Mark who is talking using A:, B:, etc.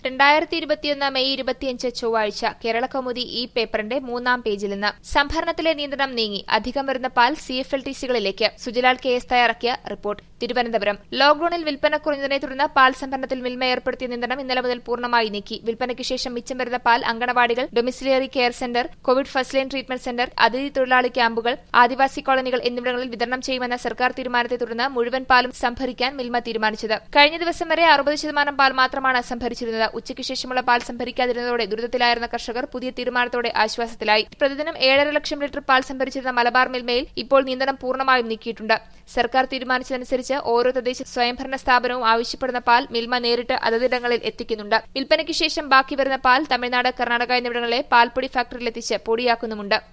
A: 2021 May 25 ചൊവ്വാഴ്ച കേരളകൗമുദി ഈ പേപ്പറിന്റെ 3-ാം പേജിൽ നിന്ന് സംഭരണത്തിലെ നിയന്ത്രണം നീങ്ങി അധികം വരുന്ന പാൽ CFLTCകളിലേക്ക് സുജലാൽ KS തയ്യാറാക്കിയ റിപ്പോർട്ട്. തിരുവനന്തപുരം ലോക്ഡൌണിൽ വിൽപ്പന കുറഞ്ഞതിനെ തുടർന്ന് പാൽ സംഭരണത്തിൽ മിൽമ ഏർപ്പെടുത്തിയ നിയന്ത്രണം ഇന്നലെ മുതൽ പൂർണ്ണമായി നീക്കി. വിൽപ്പനയ്ക്ക് ശേഷം മിച്ചം വരുന്ന പാൽ അങ്കണവാടികൾ, domiciliary care centre, covid first line treatment centre, അതിഥി തൊഴിലാളി ക്യാമ്പുകൾ, ആദിവാസി കോളനികൾ എന്നിവിടങ്ങളിൽ വിതരണം ചെയ്യുമെന്ന സർക്കാർ തീരുമാനത്തെ തുടർന്ന് മുഴുവൻ പാലും സംഭരിക്കാൻ മിൽമ തീരുമാനിച്ചത്. കഴിഞ്ഞ ദിവസം വരെ 60% പാൽ മാത്രമാണ് സംഭരിച്ചിരുന്നത്. ഉച്ചയ്ക്ക് ശേഷമുള്ള പാൽ സംഭരിക്കാതിരുന്നതോടെ ദുരിതത്തിലായിരുന്ന കർഷകർ പുതിയ തീരുമാനത്തോടെ ആശ്വാസത്തിലായി. പ്രതിദിനം 7.5 ലക്ഷം ലിറ്റർ പാൽ സംഭരിച്ചിരുന്ന മലബാർ മിൽമയിൽ ഇപ്പോൾ നിയന്ത്രണം പൂർണ്ണമായും നീക്കിയിട്ടുണ്ട്. സർക്കാർ തീരുമാനിച്ചതനുസരിച്ച് ഓരോ തദ്ദേശ സ്വയംഭരണ സ്ഥാപനവും ആവശ്യപ്പെടുന്ന പാൽ മിൽമ നേരിട്ട് അതതിടങ്ങളിൽ എത്തിക്കുന്നുണ്ട്. വിൽപ്പനയ്ക്ക് ശേഷം ബാക്കി വരുന്ന പാൽ തമിഴ്നാട്, കർണാടക എന്നിവിടങ്ങളിലെ പാൽപ്പൊടി ഫാക്ടറിയിലെത്തിച്ച് പൊടിയാക്കുന്നുമുണ്ട്.